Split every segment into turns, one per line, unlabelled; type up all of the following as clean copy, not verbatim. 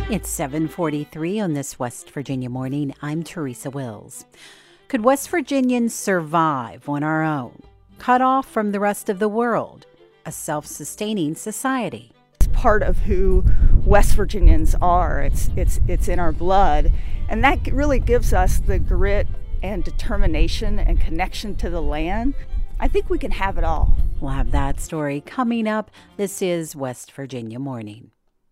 It's 7:43 on this West Virginia morning. I'm Teresa Wills. Could West Virginians survive on our own, cut off from the rest of the world, a self-sustaining society?
It's part of who West Virginians are. It's in our blood, and that really gives us the grit and determination and connection to the land. I think we can have it all.
We'll have that story coming up. This is West Virginia Morning.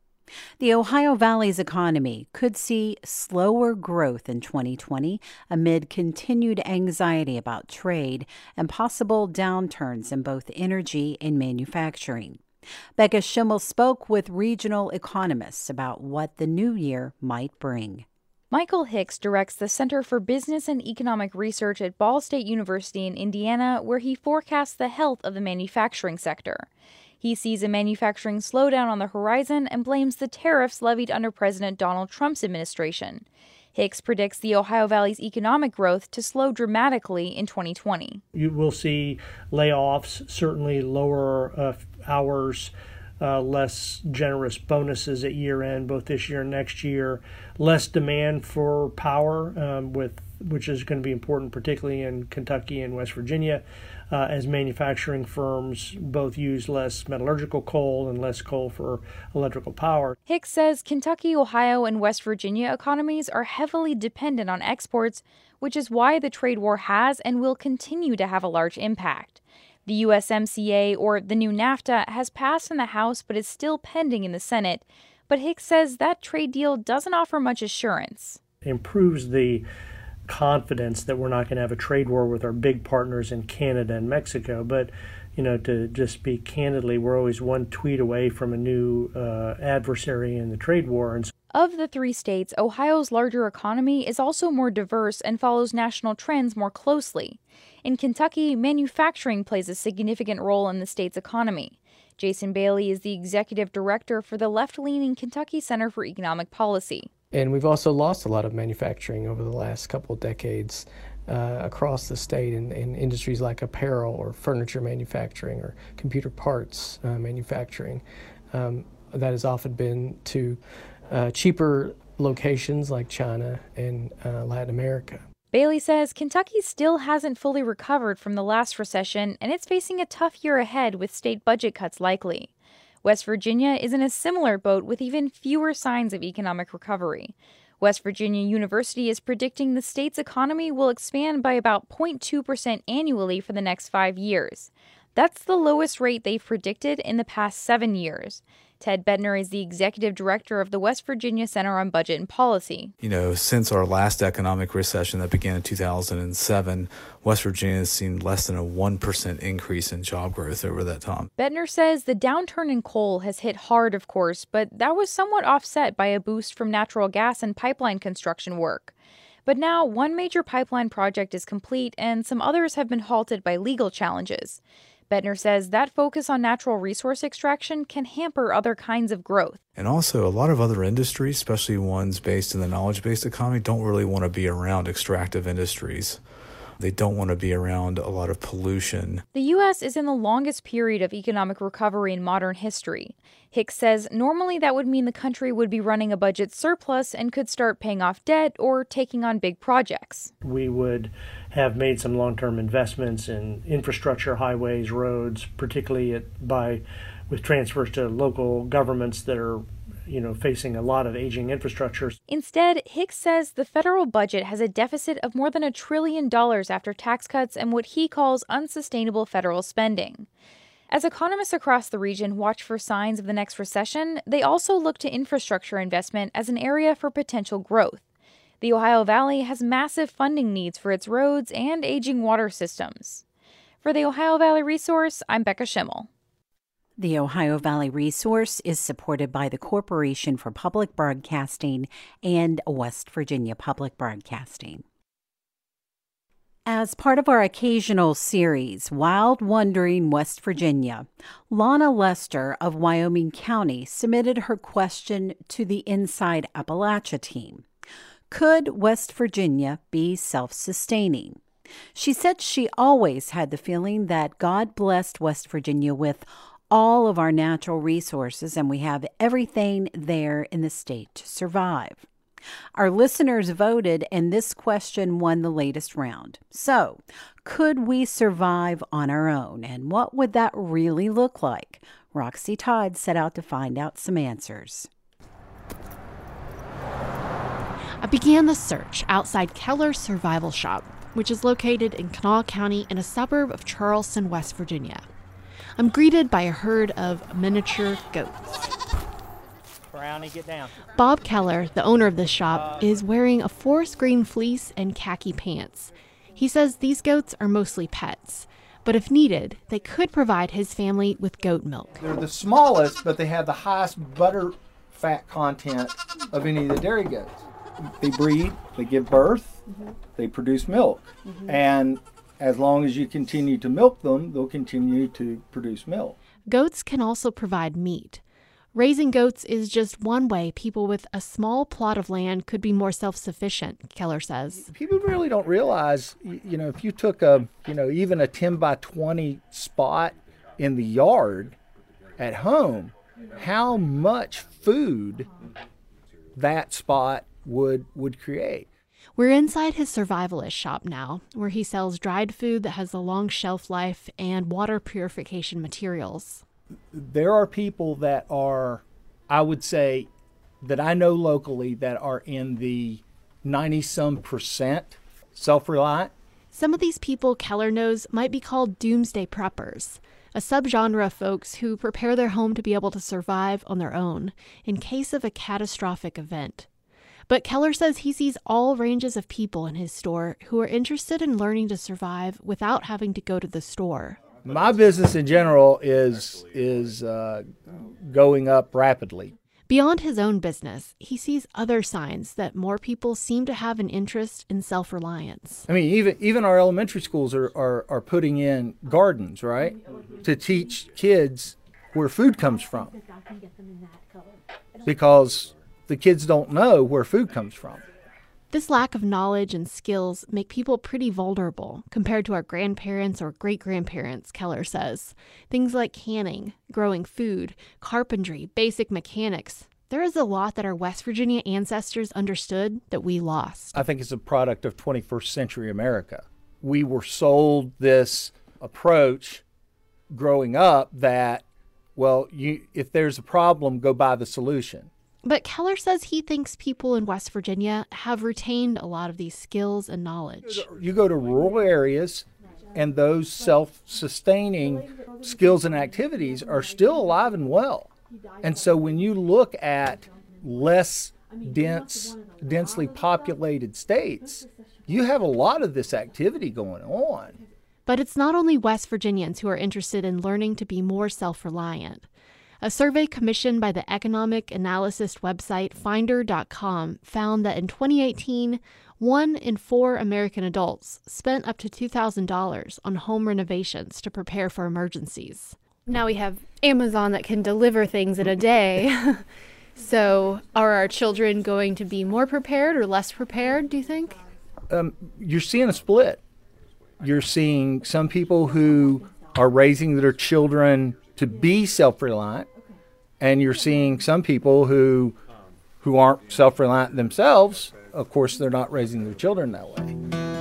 The Ohio Valley's economy could see slower growth in 2020 amid continued anxiety about trade and possible downturns in both energy and manufacturing. Becca Schimmel spoke with regional economists about what the new year might bring.
Michael Hicks directs the Center for Business and Economic Research at Ball State University in Indiana, where he forecasts the health of the manufacturing sector. He sees a manufacturing slowdown on the horizon and blames the tariffs levied under President Donald Trump's administration. Hicks predicts the Ohio Valley's economic growth to slow dramatically in 2020.
You will see layoffs, certainly lower hours, less generous bonuses at year end, both this year and next year, less demand for power, which is going to be important, particularly in Kentucky and West Virginia, as manufacturing firms both use less metallurgical coal and less coal for electrical power.
Hicks says Kentucky, Ohio, and West Virginia economies are heavily dependent on exports, which is why the trade war has and will continue to have a large impact. The USMCA, or the new NAFTA, has passed in the House but is still pending in the Senate. But Hicks says that trade deal doesn't offer much assurance.
It improves the confidence that we're not going to have a trade war with our big partners in Canada and Mexico. But, to just speak candidly, we're always one tweet away from a new adversary in the trade war. And
of the three states, Ohio's larger economy is also more diverse and follows national trends more closely. In Kentucky, manufacturing plays a significant role in the state's economy. Jason Bailey is the executive director for the left-leaning Kentucky Center for Economic Policy.
And we've also lost a lot of manufacturing over the last couple of decades across the state in industries like apparel or furniture manufacturing or computer parts manufacturing. That has often been to cheaper locations like China and Latin America.
Bailey says Kentucky still hasn't fully recovered from the last recession, and it's facing a tough year ahead with state budget cuts likely. West Virginia is in a similar boat with even fewer signs of economic recovery. West Virginia University is predicting the state's economy will expand by about 0.2% annually for the next 5 years. That's the lowest rate they've predicted in the past 7 years. Ted Bettner is the executive director of the West Virginia Center on Budget and Policy.
Since our last economic recession that began in 2007, West Virginia has seen less than a 1% increase in job growth over that time.
Bettner says the downturn in coal has hit hard, of course, but that was somewhat offset by a boost from natural gas and pipeline construction work. But now one major pipeline project is complete and some others have been halted by legal challenges. Bettner says that focus on natural resource extraction can hamper other kinds of growth.
And also, a lot of other industries, especially ones based in the knowledge-based economy, don't really want to be around extractive industries. They don't want to be around a lot of pollution.
The U.S. is in the longest period of economic recovery in modern history. Hicks says normally that would mean the country would be running a budget surplus and could start paying off debt or taking on big projects.
we would have made some long-term investments in infrastructure, highways, roads, particularly with transfers to local governments that are facing a lot of aging infrastructure.
Instead, Hicks says the federal budget has a deficit of more than $1 trillion after tax cuts and what he calls unsustainable federal spending. As economists across the region watch for signs of the next recession, they also look to infrastructure investment as an area for potential growth. The Ohio Valley has massive funding needs for its roads and aging water systems. For the Ohio Valley Resource, I'm Becca Schimmel.
The Ohio Valley Resource is supported by the Corporation for Public Broadcasting and West Virginia Public Broadcasting. As part of our occasional series, Wild Wandering West Virginia, Lana Lester of Wyoming County submitted her question to the Inside Appalachia team. Could West Virginia be self-sustaining? She said she always had the feeling that God blessed West Virginia with all of our natural resources, and we have everything there in the state to survive. Our listeners voted, and this question won the latest round. So, could we survive on our own? And what would that really look like? Roxy Todd set out to find out some answers.
I began the search outside Keller's Survival Shop, which is located in Kanawha County in a suburb of Charleston, West Virginia. I'm greeted by a herd of miniature goats.
Brownie, get down.
Bob Keller, the owner of this shop, is wearing a forest green fleece and khaki pants. He says these goats are mostly pets, but if needed, they could provide his family with goat milk.
They're the smallest, but they have the highest butter fat content of any of the dairy goats. They breed, they give birth, they produce milk. And as long as you continue to milk them, they'll continue to produce milk.
Goats can also provide meat. Raising goats is just one way people with a small plot of land could be more self-sufficient, Keller says.
People really don't realize, if you took even a 10 by 20 spot in the yard at home, how much food that spot would create.
We're inside his survivalist shop now, where he sells dried food that has a long shelf life and water purification materials.
There are people that are, I would say, that I know locally that are in the 90-some% self-reliant.
Some of these people Keller knows might be called doomsday preppers, a subgenre of folks who prepare their home to be able to survive on their own in case of a catastrophic event. But Keller says he sees all ranges of people in his store who are interested in learning to survive without having to go to the store.
My business in general is going up rapidly.
Beyond his own business, he sees other signs that more people seem to have an interest in self-reliance.
I mean, even our elementary schools are putting in gardens, right, to teach kids where food comes from, because the kids don't know where food comes from.
This lack of knowledge and skills make people pretty vulnerable compared to our grandparents or great-grandparents, Keller says. Things like canning, growing food, carpentry, basic mechanics. There is a lot that our West Virginia ancestors understood that we lost.
I think it's a product of 21st century America. We were sold this approach growing up that, well, if there's a problem, go buy the solution.
But Keller says he thinks people in West Virginia have retained a lot of these skills and knowledge.
You go to rural areas, and those self-sustaining skills and activities are still alive and well. And so when you look at less densely populated states, you have a lot of this activity going on.
But it's not only West Virginians who are interested in learning to be more self-reliant. A survey commissioned by the economic analysis website Finder.com found that in 2018, 1 in 4 American adults spent up to $2,000 on home renovations to prepare for emergencies.
Now we have Amazon that can deliver things in a day. So are our children going to be more prepared or less prepared, do you think?
You're seeing a split. You're seeing some people who are raising their children to be self-reliant, and you're seeing some people who aren't self-reliant themselves. Of course, they're not raising their children that way.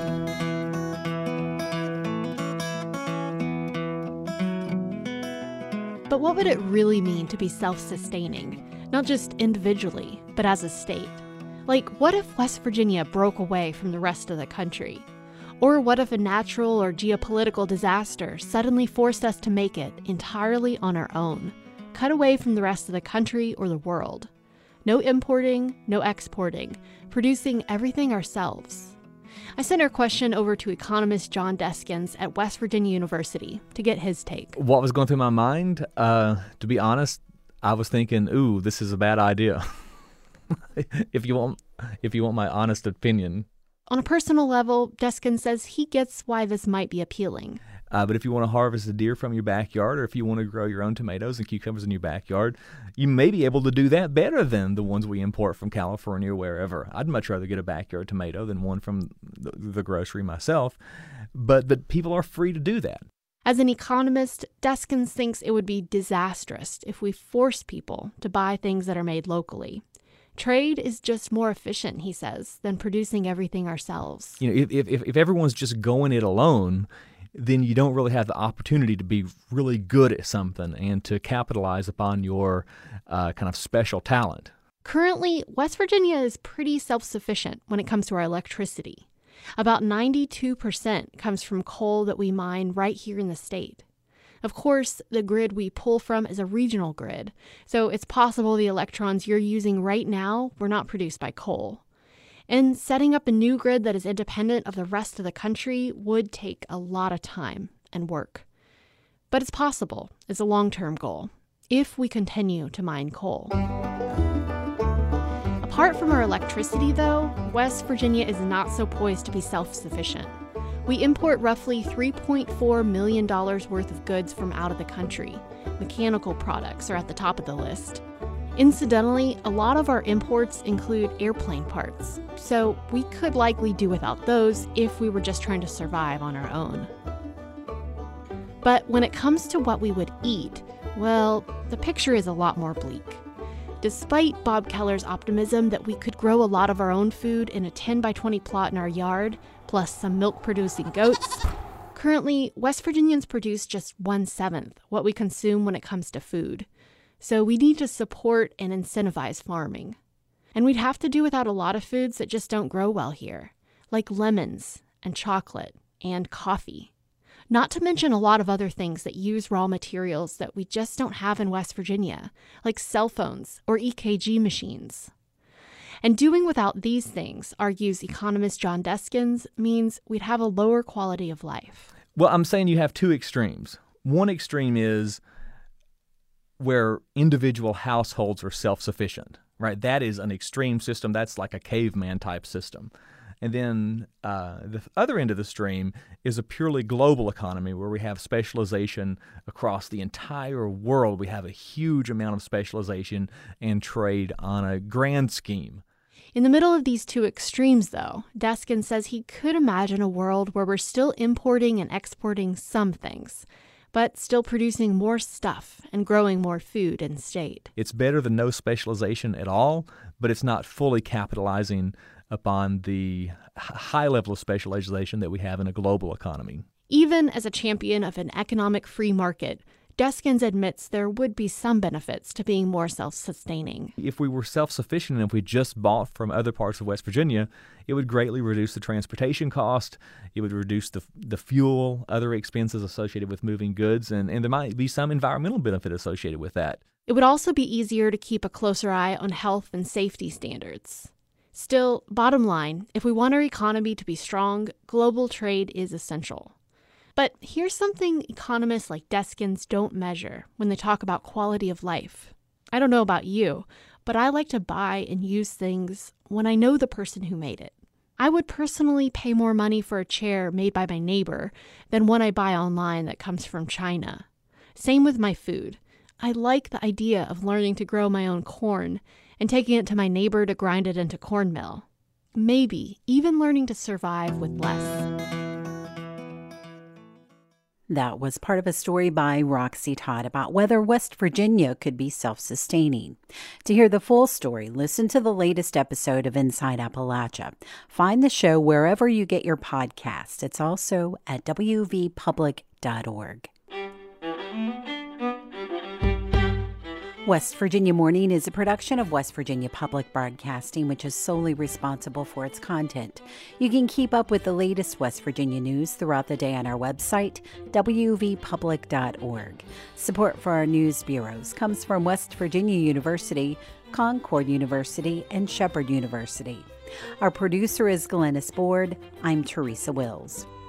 But what would it really mean to be self-sustaining, not just individually, but as a state? Like, what if West Virginia broke away from the rest of the country? Or what if a natural or geopolitical disaster suddenly forced us to make it entirely on our own, cut away from the rest of the country or the world? No importing, no exporting, producing everything ourselves. I sent our question over to economist John Deskins at West Virginia University to get his take.
What was going through my mind? To be honest, I was thinking, ooh, this is a bad idea. if you want my honest opinion.
On a personal level, Deskins says he gets why this might be appealing.
But if you want to harvest a deer from your backyard, or if you want to grow your own tomatoes and cucumbers in your backyard, you may be able to do that better than the ones we import from California or wherever. I'd much rather get a backyard tomato than one from the grocery myself. But people are free to do that.
As an economist, Deskins thinks it would be disastrous if we force people to buy things that are made locally. Trade is just more efficient, he says, than producing everything ourselves.
If everyone's just going it alone, then you don't really have the opportunity to be really good at something and to capitalize upon your kind of special talent.
Currently, West Virginia is pretty self-sufficient when it comes to our electricity. About 92% comes from coal that we mine right here in the state. Of course, the grid we pull from is a regional grid, so it's possible the electrons you're using right now were not produced by coal. And setting up a new grid that is independent of the rest of the country would take a lot of time and work. But it's possible. It's a long-term goal, if we continue to mine coal. Apart from our electricity, though, West Virginia is not so poised to be self-sufficient. We import roughly $3.4 million worth of goods from out of the country. Mechanical products are at the top of the list. Incidentally, a lot of our imports include airplane parts, so we could likely do without those if we were just trying to survive on our own. But when it comes to what we would eat, well, the picture is a lot more bleak. Despite Bob Keller's optimism that we could grow a lot of our own food in a 10 by 20 plot in our yard, plus some milk-producing goats, currently West Virginians produce just 1/7 what we consume when it comes to food. So we need to support and incentivize farming. And we'd have to do without a lot of foods that just don't grow well here, like lemons and chocolate and coffee. Not to mention a lot of other things that use raw materials that we just don't have in West Virginia, like cell phones or EKG machines. And doing without these things, argues economist John Deskins, means we'd have a lower quality of life.
Well, I'm saying you have two extremes. One extreme is where individual households are self-sufficient, right? That is an extreme system. That's like a caveman type system. And then the other end of the stream is a purely global economy where we have specialization across the entire world. We have a huge amount of specialization and trade on a grand scheme.
In the middle of these two extremes, though, Deskin says he could imagine a world where we're still importing and exporting some things, but still producing more stuff and growing more food in state.
It's better than no specialization at all, but it's not fully capitalizing upon the high level of specialization that we have in a global economy.
Even as a champion of an economic free market, Deskins admits there would be some benefits to being more self-sustaining.
If we were self-sufficient and if we just bought from other parts of West Virginia, it would greatly reduce the transportation cost, it would reduce the fuel, other expenses associated with moving goods, and there might be some environmental benefit associated with that.
It would also be easier to keep a closer eye on health and safety standards. Still, bottom line, if we want our economy to be strong, global trade is essential. But here's something economists like Deskins don't measure when they talk about quality of life. I don't know about you, but I like to buy and use things when I know the person who made it. I would personally pay more money for a chair made by my neighbor than one I buy online that comes from China. Same with my food. I like the idea of learning to grow my own corn and taking it to my neighbor to grind it into cornmeal. Maybe even learning to survive with less.
That was part of a story by Roxy Todd about whether West Virginia could be self-sustaining. To hear the full story, listen to the latest episode of Inside Appalachia. Find the show wherever you get your podcasts. It's also at wvpublic.org. West Virginia Morning is a production of West Virginia Public Broadcasting, which is solely responsible for its content. You can keep up with the latest West Virginia news throughout the day on our website, wvpublic.org. Support for our news bureaus comes from West Virginia University, Concord University, and Shepherd University. Our producer is Glennis Board. I'm Teresa Wills.